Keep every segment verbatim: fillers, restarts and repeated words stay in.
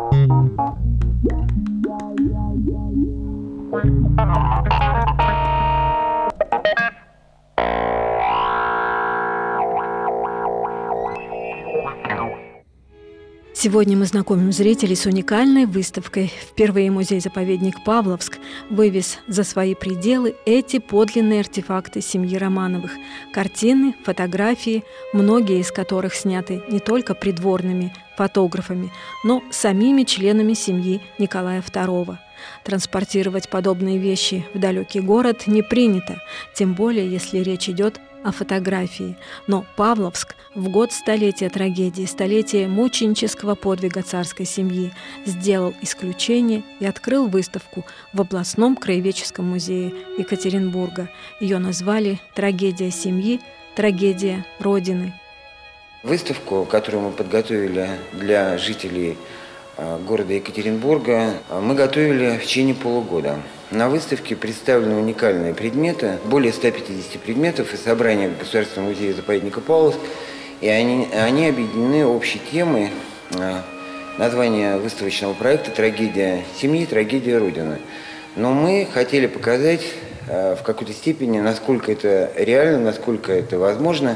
Сегодня мы знакомим зрителей с уникальной выставкой. Впервые музей-заповедник Павловск вывез за свои пределы эти подлинные артефакты семьи Романовых. Картины, фотографии, многие из которых сняты не только придворными фотографами, но самими членами семьи Николая второго. Транспортировать подобные вещи в далекий город не принято, тем более если речь идет о фотографии. Но Павловск в год столетия трагедии, столетия мученического подвига царской семьи сделал исключение и открыл выставку в областном краеведческом музее Екатеринбурга. Ее назвали «Трагедия семьи. Трагедия Родины». Выставку, которую мы подготовили для жителей города Екатеринбурга, мы готовили в течение полугода. На выставке представлены уникальные предметы, более ста пятидесяти предметов из собрания Государственного музея-заповедника Павловск, и они, они объединены общей темой. Название выставочного проекта «Трагедия семьи. Трагедия Родины». Но мы хотели показать в какой-то степени, насколько это реально, насколько это возможно,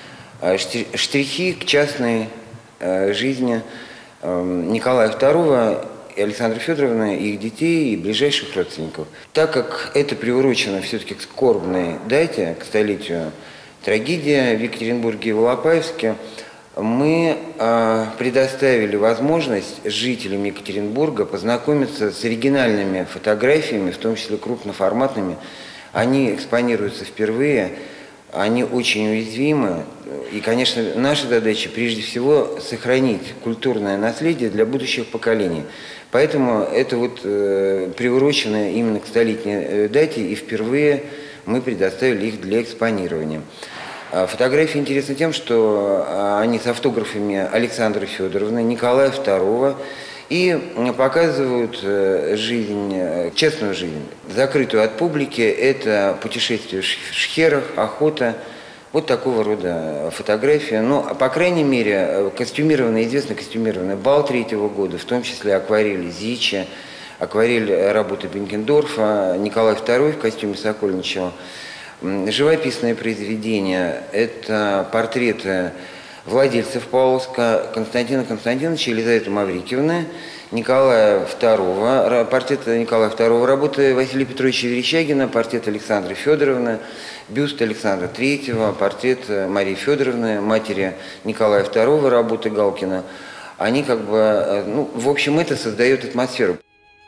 штрихи к частной жизни Николая второго и Александры Федоровны, и их детей, и ближайших родственников. Так как это приурочено все-таки к скорбной дате, к столетию трагедии в Екатеринбурге и Волопаевске, мы э, предоставили возможность жителям Екатеринбурга познакомиться с оригинальными фотографиями, в том числе крупноформатными. Они экспонируются впервые, они очень уязвимы. И, конечно, наша задача прежде всего сохранить культурное наследие для будущих поколений. Поэтому это вот э, приурочено именно к столетней дате, и впервые мы предоставили их для экспонирования. Фотографии интересны тем, что они с автографами Александры Федоровны, Николая второго, и показывают жизнь, честную жизнь, закрытую от публики. Это путешествие в шхерах, охота, вот такого рода фотография. Но, по крайней мере, костюмированная, известно костюмированная бал третьего года, в том числе акварель Зича, акварель работы Бенкендорфа, Николай второй в костюме Сокольничего. Живописное произведение – это портреты владельцев Павловска Константина Константиновича и Елизаветы Маврикиевны, Николая второго, портрет Николая второго, работы Василия Петровича Верещагина, портрет Александры Федоровны, бюст Александра третьего, портрет Марии Федоровны, матери Николая второго, работы Галкина. Они как бы, ну, в общем, это создает атмосферу.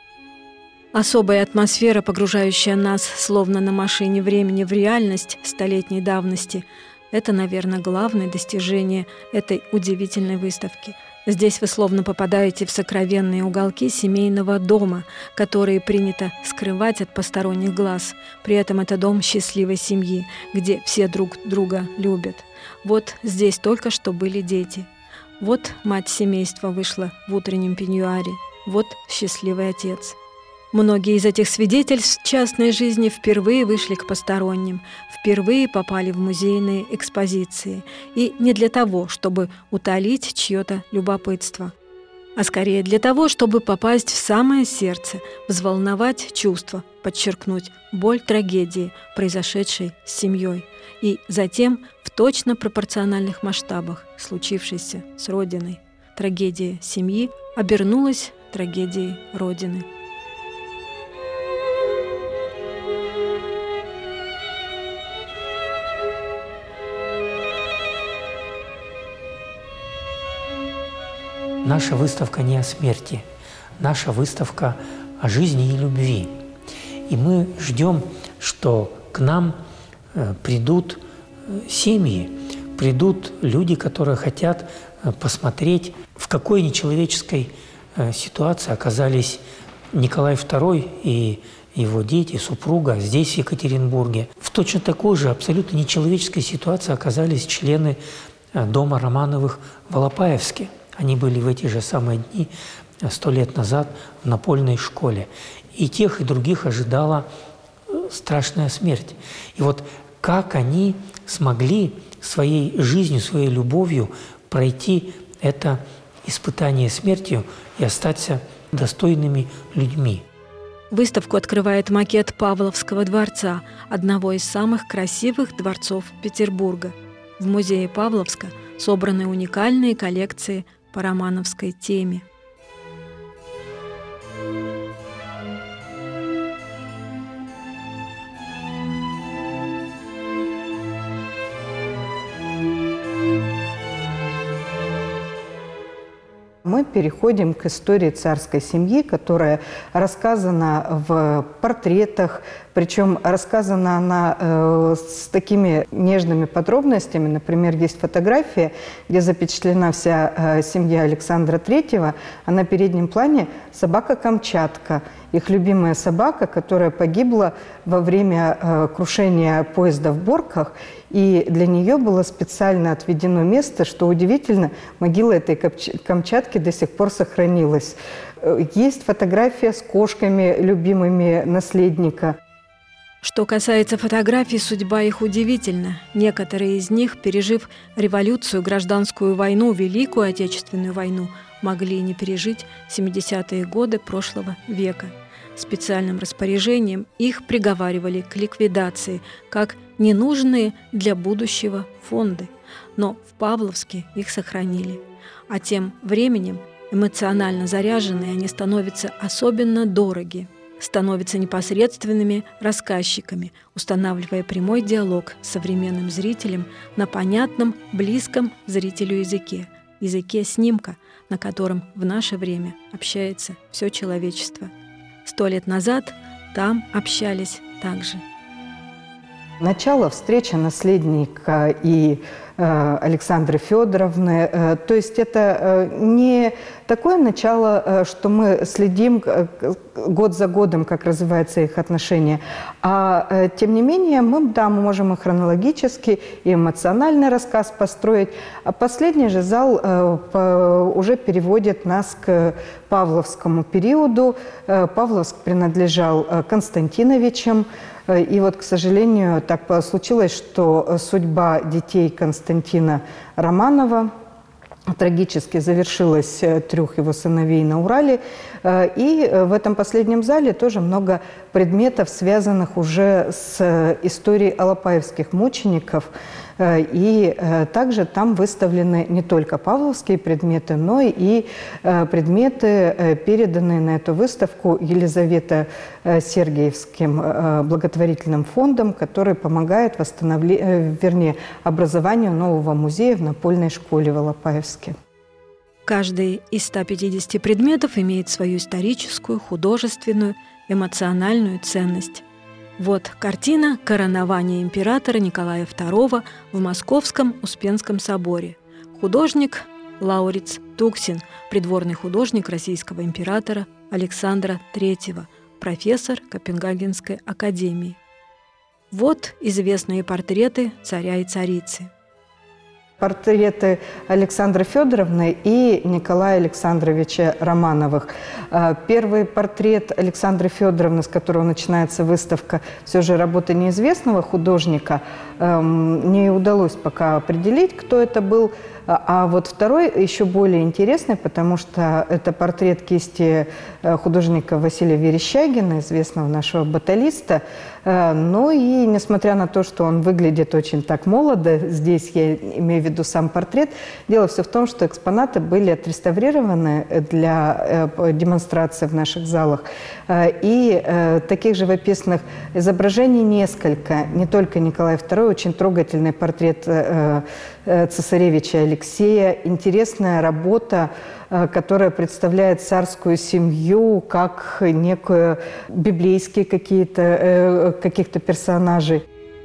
Особая атмосфера, погружающая нас, словно на машине времени, в реальность столетней давности, это, наверное, главное достижение этой удивительной выставки. Здесь вы словно попадаете в сокровенные уголки семейного дома, которые принято скрывать от посторонних глаз. При этом это дом счастливой семьи, где все друг друга любят. Вот здесь только что были дети. Вот мать семейства вышла в утреннем пеньюаре. Вот счастливый отец. Многие из этих свидетельств частной жизни впервые вышли к посторонним, впервые попали в музейные экспозиции. И не для того, чтобы утолить чье-то любопытство, а скорее для того, чтобы попасть в самое сердце, взволновать чувства, подчеркнуть боль трагедии, произошедшей с семьей, и затем в точно пропорциональных масштабах, случившейся с Родиной. Трагедия семьи обернулась трагедией Родины. Наша выставка не о смерти, наша выставка о жизни и любви. И мы ждем, что к нам придут семьи, придут люди, которые хотят посмотреть, в какой нечеловеческой ситуации оказались Николай второй и его дети, супруга здесь, в Екатеринбурге. В точно такой же абсолютно нечеловеческой ситуации оказались члены дома Романовых в Волопаевске. Они были в эти же самые дни, сто лет назад, в напольной школе. И тех, и других ожидала страшная смерть. И вот как они смогли своей жизнью, своей любовью пройти это испытание смертью и остаться достойными людьми. Выставку открывает макет Павловского дворца, одного из самых красивых дворцов Петербурга. В музее Павловска собраны уникальные коллекции по романовской теме. Мы переходим к истории царской семьи, которая рассказана в портретах, причем рассказана она э, с такими нежными подробностями. Например, есть фотография, где запечатлена вся э, семья Александра Третьего, а на переднем плане собака Камчатка, их любимая собака, которая погибла во время э, крушения поезда в Борках. И для нее было специально отведено место, что удивительно, могила этой Камчатки до сих пор сохранилась. Есть фотография с кошками, любимыми наследника. Что касается фотографий, судьба их удивительна. Некоторые из них, пережив революцию, гражданскую войну, Великую Отечественную войну, могли не пережить семидесятые годы прошлого века. Специальным распоряжением их приговаривали к ликвидации, как ненужные для будущего фонды. Но в Павловске их сохранили. А тем временем эмоционально заряженные они становятся особенно дороги, становятся непосредственными рассказчиками, устанавливая прямой диалог с современным зрителем на понятном, близком зрителю языке, языке снимка, на котором в наше время общается все человечество. Сто лет назад там общались так же. Начало встречи наследника и э, Александры Федоровны. Э, то есть это э, не такое начало, э, что мы следим э, год за годом, как развиваются их отношения, а э, тем не менее мы, да, мы можем и хронологически, и эмоциональный рассказ построить. А последний же зал э, по, уже переводит нас к Павловскому периоду. Э, Павловск принадлежал э, Константиновичам. И вот, к сожалению, так случилось, что судьба детей Константина Романова трагически завершилась трех его сыновей на Урале. И в этом последнем зале тоже много предметов, связанных уже с историей алапаевских мучеников. И также там выставлены не только павловские предметы, но и предметы, переданные на эту выставку Елизавета Сергиевским благотворительным фондом, который помогает восстановлению, вернее, образованию нового музея в напольной школе в Алапаевске. Каждый из ста пятидесяти предметов имеет свою историческую, художественную, эмоциональную ценность. Вот картина «Коронование императора Николая второго» в Московском Успенском соборе. Художник Лауриц Туксин, придворный художник российского императора Александра Третьего, профессор Копенгагенской академии. Вот известные портреты царя и царицы. Портреты Александры Федоровны и Николая Александровича Романовых. Первый портрет Александры Федоровны, с которого начинается выставка, все же работа неизвестного художника. Не удалось пока определить, кто это был. А вот второй еще более интересный, потому что это портрет кисти художника Василия Верещагина, известного нашего баталиста. Ну и несмотря на то, что он выглядит очень так молодо, здесь я имею в виду сам портрет, дело все в том, что экспонаты были отреставрированы для демонстрации в наших залах. И таких живописных изображений несколько. Не только Николай второй, очень трогательный портрет цесаревича Алексея, интересная работа, которая представляет царскую семью как некую библейские какие-то, каких-то персонажей.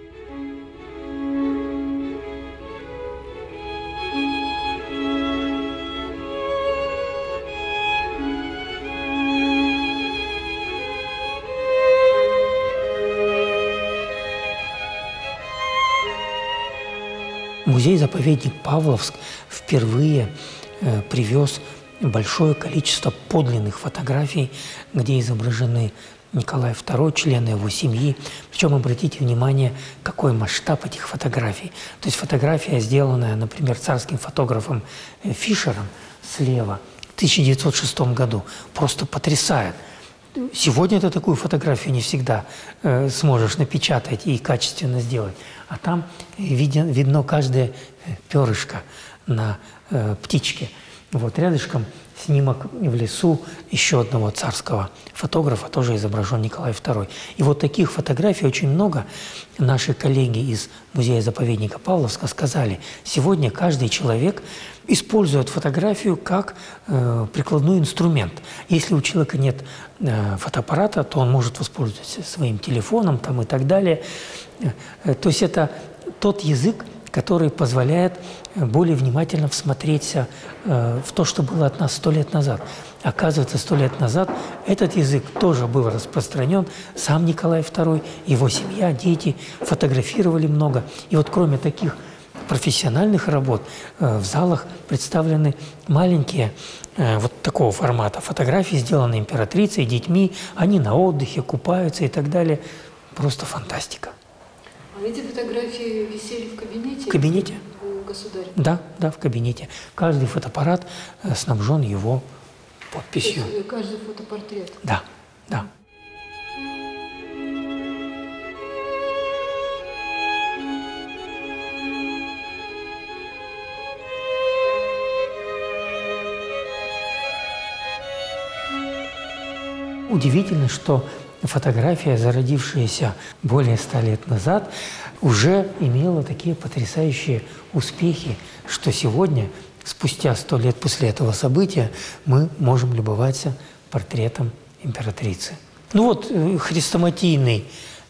Музей-заповедник Павловск впервые э, привез большое количество подлинных фотографий, где изображены Николай второй, члены его семьи. Причем обратите внимание, какой масштаб этих фотографий. То есть фотография, сделанная, например, царским фотографом Фишером, слева в тысяча девятьсот шестом году просто потрясает. Сегодня ты такую фотографию не всегда э, сможешь напечатать и качественно сделать. А там виден, видно каждое перышко на э, птичке. Вот рядышком снимок в лесу еще одного царского фотографа, тоже изображен Николай второй. И вот таких фотографий очень много. Наши коллеги из музея-заповедника Павловска сказали, сегодня каждый человек использует фотографию как э, прикладной инструмент. Если у человека нет э, фотоаппарата, то он может воспользоваться своим телефоном там, и так далее. Э, то есть это тот язык, который позволяет более внимательно всмотреться э, в то, что было от нас сто лет назад. Оказывается, сто лет назад этот язык тоже был распространен. Сам Николай второй, его семья, дети фотографировали много. И вот кроме таких профессиональных работ э, в залах представлены маленькие э, вот такого формата фотографии, сделанные императрицей, детьми. Они на отдыхе, купаются и так далее. Просто фантастика. А эти фотографии висели в кабинете? В кабинете. У государя? Да, да, в кабинете. Каждый фотоаппарат э, снабжен его подписью. То есть каждый фотопортрет? Да, да. Удивительно, что фотография, зародившаяся более ста лет назад, уже имела такие потрясающие успехи, что сегодня, спустя сто лет после этого события, мы можем любоваться портретом императрицы. Ну вот э, хрестоматийный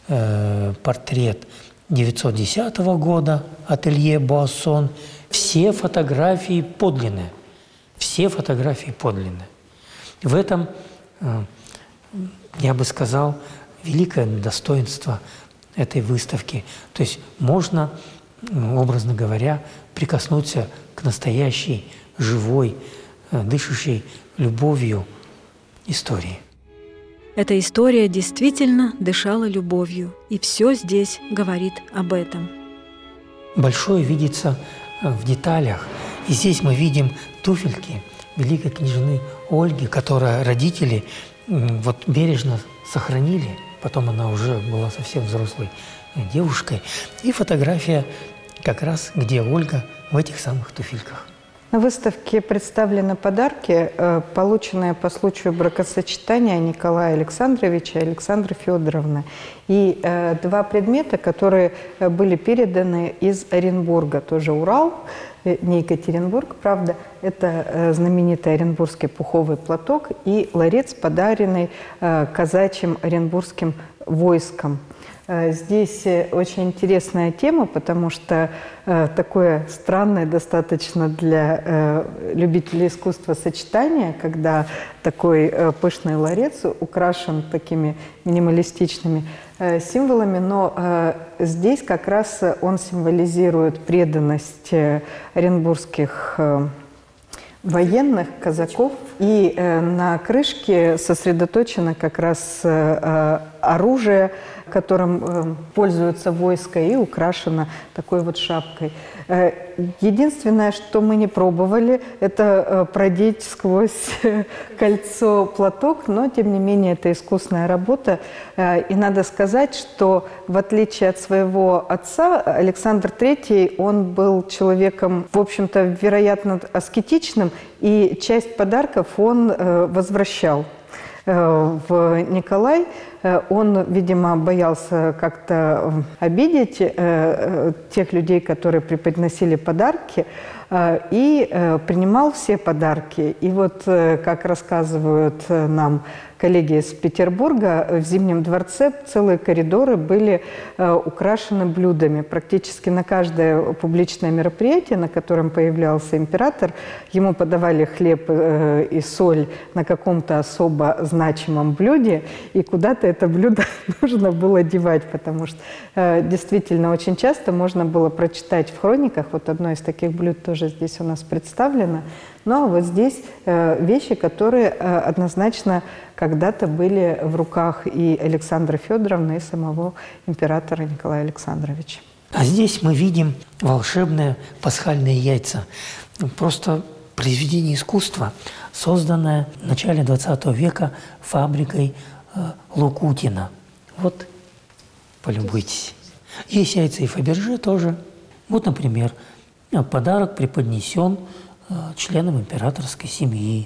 э, портрет девятьсот десятого года, ателье Буассон. Все фотографии подлинные. Все фотографии подлинные. В этом, э, я бы сказал, великое достоинство этой выставки. То есть можно, образно говоря, прикоснуться к настоящей, живой, дышащей любовью истории. Эта история действительно дышала любовью, и все здесь говорит об этом. Большое видится в деталях. И здесь мы видим туфельки великой княжны Ольги, которую родители вот бережно сохранили. Потом она уже была совсем взрослой девушкой. И фотография как раз, где Ольга в этих самых туфельках. На выставке представлены подарки, полученные по случаю бракосочетания Николая Александровича и Александры Федоровны. И два предмета, которые были переданы из Оренбурга, тоже Урал, не Екатеринбург, правда, это знаменитый оренбургский пуховый платок и ларец, подаренный казачьим оренбургским войском. Здесь очень интересная тема, потому что э, такое странное достаточно для э, любителей искусства сочетание, когда такой э, пышный ларец украшен такими минималистичными э, символами, но э, здесь как раз он символизирует преданность э, оренбургских э, военных, казаков. И э, на крышке сосредоточено как раз э, оружие, которым э, пользуются войска, и украшено такой вот шапкой. Э, единственное, что мы не пробовали, это э, продеть сквозь э, кольцо платок, но, тем не менее, это искусная работа. Э, и надо сказать, что, в отличие от своего отца, Александр Третий, он был человеком, в общем-то, вероятно, аскетичным, и часть подарков он э, возвращал в Николай. Он, видимо, боялся как-то обидеть тех людей, которые преподносили подарки, и принимал все подарки. И вот, как рассказывают нам коллеги из Петербурга, в Зимнем дворце целые коридоры были украшены блюдами. Практически на каждое публичное мероприятие, на котором появлялся император, ему подавали хлеб и соль на каком-то особо значимом блюде, и куда-то это блюдо нужно было девать, потому что действительно очень часто можно было прочитать в хрониках, вот одно из таких блюд тоже здесь у нас представлено, но вот здесь вещи, которые однозначно когда-то были в руках и Александры Федоровны, и самого императора Николая Александровича. А здесь мы видим волшебные пасхальные яйца. Просто произведение искусства, созданное в начале двадцатого века фабрикой э, Лукутина. Вот, полюбуйтесь. Есть яйца и Фаберже тоже. Вот, например, подарок преподнесен э, членам императорской семьи.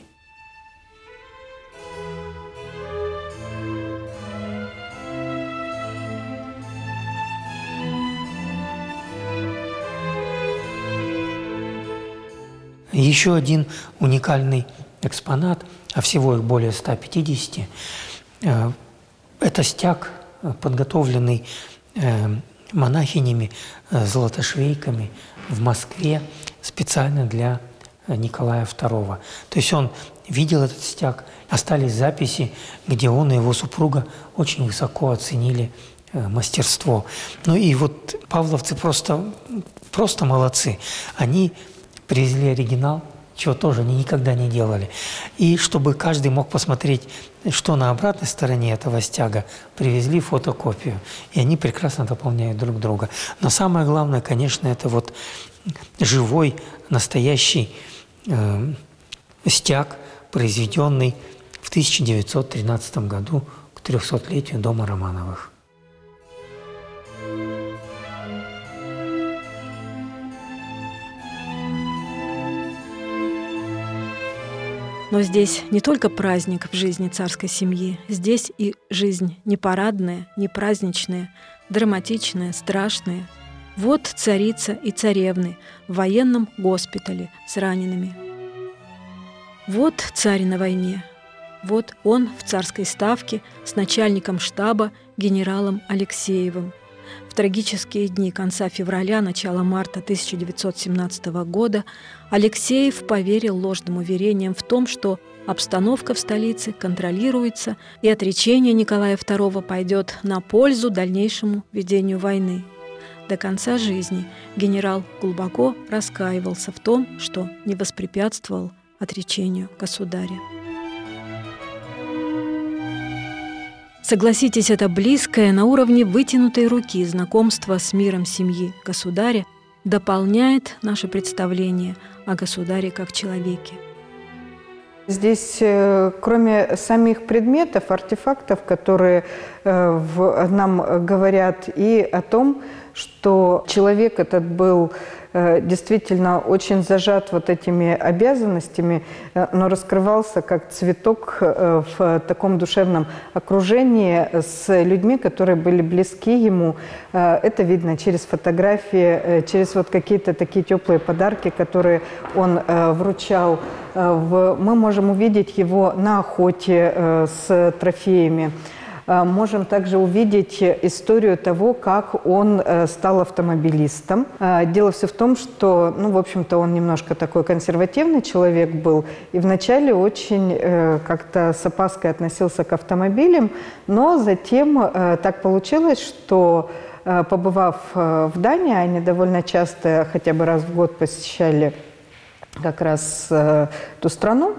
Еще один уникальный экспонат, а всего их более ста пятидесяти, э, это стяг, подготовленный э, монахинями, э, золотошвейками в Москве специально для Николая второго. То есть он видел этот стяг, остались записи, где он и его супруга очень высоко оценили э, мастерство. Ну и вот павловцы просто, просто молодцы. Они привезли оригинал, чего тоже они никогда не делали. И чтобы каждый мог посмотреть, что на обратной стороне этого стяга, привезли фотокопию. И они прекрасно дополняют друг друга. Но самое главное, конечно, это вот живой, настоящий э, стяг, произведенный в тысяча девятьсот тринадцатом году к трехсотлетию дома Романовых. Но здесь не только праздник в жизни царской семьи, здесь и жизнь не парадная, не праздничная, драматичная, страшная. Вот царица и царевны в военном госпитале с ранеными. Вот царь на войне. Вот он в царской ставке с начальником штаба генералом Алексеевым. В трагические дни конца февраля, начала марта тысяча девятьсот семнадцатого года Алексеев поверил ложным уверениям в том, что обстановка в столице контролируется и отречение Николая второго пойдет на пользу дальнейшему ведению войны. До конца жизни генерал глубоко раскаивался в том, что не воспрепятствовал отречению государя. Согласитесь, это близкое на уровне вытянутой руки знакомство с миром семьи государя дополняет наше представление о государе как человеке. Здесь, кроме самих предметов, артефактов, которые нам говорят и о том, что человек этот был действительно очень зажат вот этими обязанностями, но раскрывался как цветок в таком душевном окружении с людьми, которые были близки ему. Это видно через фотографии, через вот какие-то такие теплые подарки, которые он вручал. Мы можем увидеть его на охоте с трофеями. Можем также увидеть историю того, как он стал автомобилистом. Дело все в том, что, ну, в общем-то, он немножко такой консервативный человек был, и вначале очень как-то с опаской относился к автомобилям, но затем так получилось, что, побывав в Дании, они довольно часто, хотя бы раз в год посещали как раз эту страну,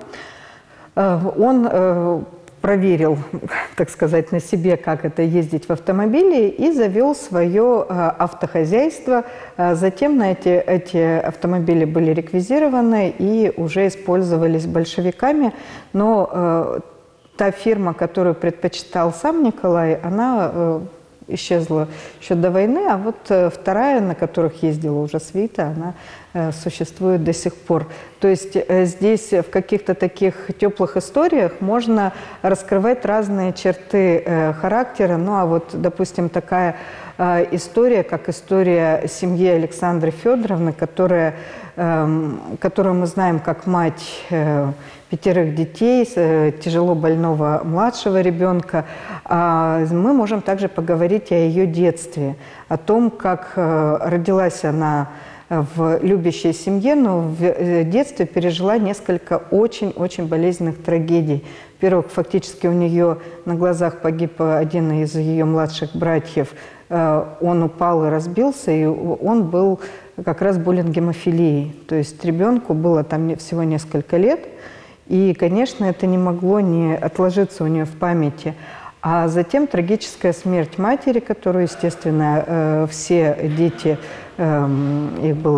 он проверил, так сказать, на себе, как это ездить в автомобиле, и завел свое автохозяйство. Затем на эти, эти автомобили были реквизированы и уже использовались большевиками. Но та фирма, которую предпочитал сам Николай, она исчезла еще до войны, а вот вторая, на которых ездила уже свита, она существует до сих пор. То есть здесь в каких-то таких теплых историях можно раскрывать разные черты характера. Ну а вот, допустим, такая история, как история семьи Александры Федоровны, которая, которую мы знаем как мать пятерых детей, тяжело больного младшего ребенка. Мы можем также поговорить о ее детстве, о том, как родилась она в любящей семье, но в детстве пережила несколько очень-очень болезненных трагедий. Во-первых, фактически у нее на глазах погиб один из ее младших братьев. Он упал и разбился, и он был как раз болен гемофилией. То есть ребенку было там всего несколько лет, и, конечно, это не могло не отложиться у нее в памяти. А затем трагическая смерть матери, которую, естественно, все дети, их было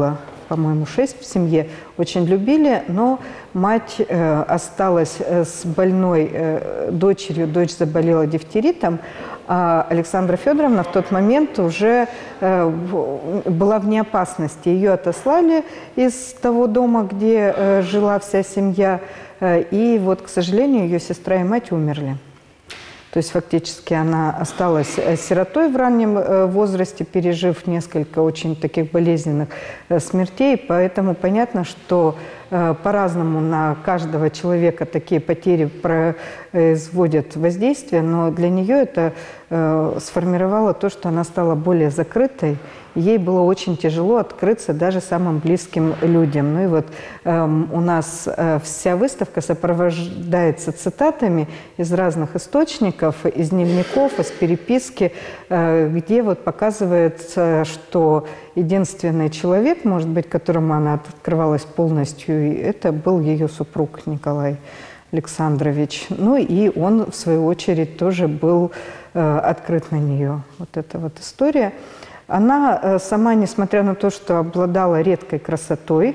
по-моему, шесть в семье, очень любили, но мать э, осталась с больной э, дочерью, дочь заболела дифтеритом, а Александра Федоровна в тот момент уже э, была вне опасности. Ее отослали из того дома, где э, жила вся семья, э, и вот, к сожалению, ее сестра и мать умерли. То есть фактически она осталась сиротой в раннем возрасте, пережив несколько очень таких болезненных смертей. Поэтому понятно, что по-разному на каждого человека такие потери производят воздействие, но для нее это сформировало то, что она стала более закрытой. Ей было очень тяжело открыться даже самым близким людям. Ну и вот э, у нас э, вся выставка сопровождается цитатами из разных источников, из дневников, из переписки, э, где вот показывается, что единственный человек, может быть, которому она открывалась полностью, это был ее супруг Николай Александрович. Ну и он, в свою очередь, тоже был э, открыт на нее. Вот эта вот история. Она сама, несмотря на то, что обладала редкой красотой,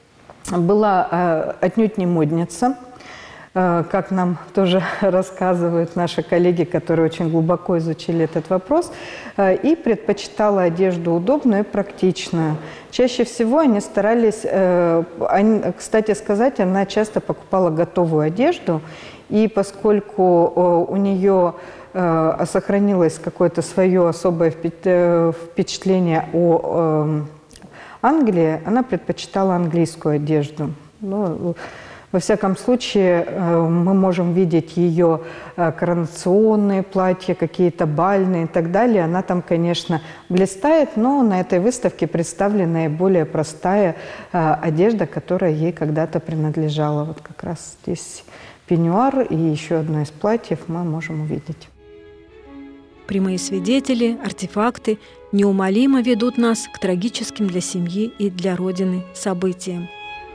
была отнюдь не модница, как нам тоже рассказывают наши коллеги, которые очень глубоко изучили этот вопрос, и предпочитала одежду удобную и практичную. Чаще всего они старались, кстати сказать, она часто покупала готовую одежду, и поскольку у нее сохранилось какое-то свое особое впечатление о Англии, она предпочитала английскую одежду. Ну, во всяком случае, мы можем видеть ее коронационные платья, какие-то бальные и так далее. Она там, конечно, блистает, но на этой выставке представлена и более простая одежда, которая ей когда-то принадлежала. Вот как раз здесь пеньюар и еще одно из платьев мы можем увидеть. Прямые свидетели, артефакты неумолимо ведут нас к трагическим для семьи и для Родины событиям.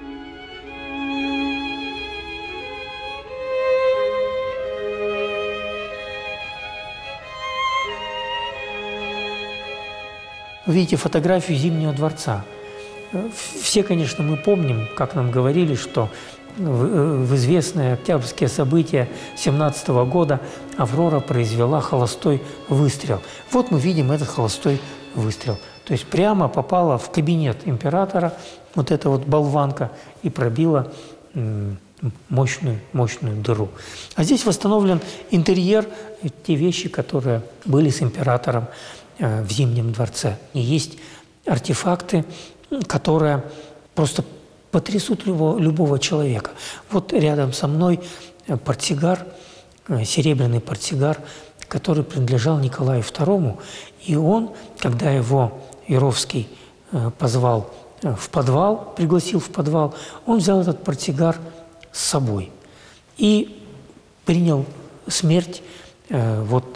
Вы видите фотографию Зимнего дворца. Все, конечно, мы помним, как нам говорили, что в известные октябрьские события семнадцатого года Аврора произвела холостой выстрел. Вот мы видим этот холостой выстрел. То есть прямо попала в кабинет императора вот эта вот болванка и пробила мощную, мощную дыру. А здесь восстановлен интерьер, те вещи, которые были с императором в Зимнем дворце. И есть артефакты, которые просто потрясут любого, любого человека. Вот рядом со мной портсигар, серебряный портсигар, который принадлежал Николаю второму. И он, когда его Яровский позвал в подвал, пригласил в подвал, он взял этот портсигар с собой и принял смерть вот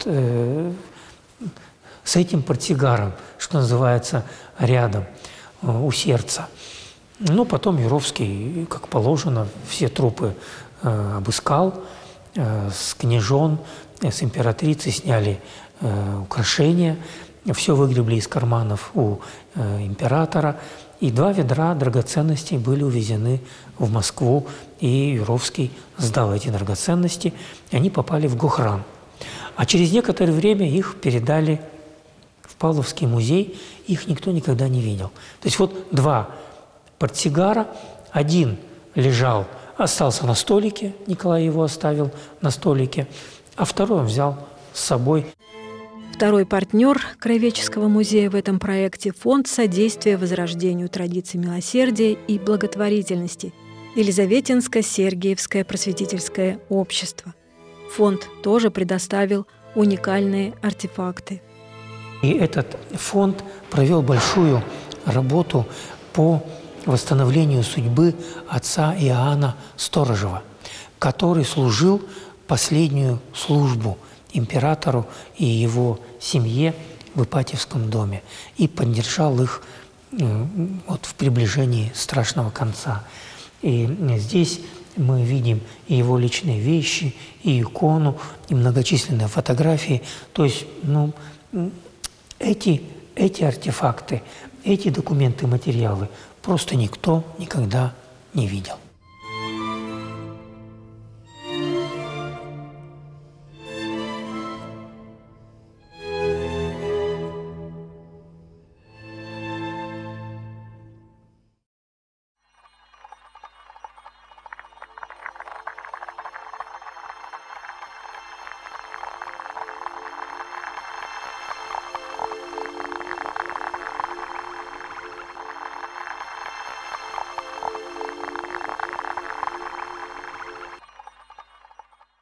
с этим портсигаром, что называется, рядом, у сердца. Ну, потом Яровский, как положено, все трупы э, обыскал, э, с княжон, э, с императрицы сняли э, украшения, все выгребли из карманов у э, императора, и два ведра драгоценностей были увезены в Москву, и Яровский сдал эти драгоценности, и они попали в Гохран. А через некоторое время их передали в Павловский музей, их никто никогда не видел. То есть вот два портсигара, один лежал, остался на столике, Николай его оставил на столике, а второй он взял с собой. Второй партнер Краеведческого музея в этом проекте – Фонд содействия возрождению традиций милосердия и благотворительности Елизаветинско-Сергиевское просветительское общество. Фонд тоже предоставил уникальные артефакты. И этот фонд провел большую работу по восстановлению судьбы отца Иоанна Сторожева, который служил последнюю службу императору и его семье в Ипатьевском доме и поддержал их вот, в приближении страшного конца. И здесь мы видим и его личные вещи, и икону, и многочисленные фотографии. То есть ну, эти, эти артефакты, эти документы, материалы просто никто никогда не видел.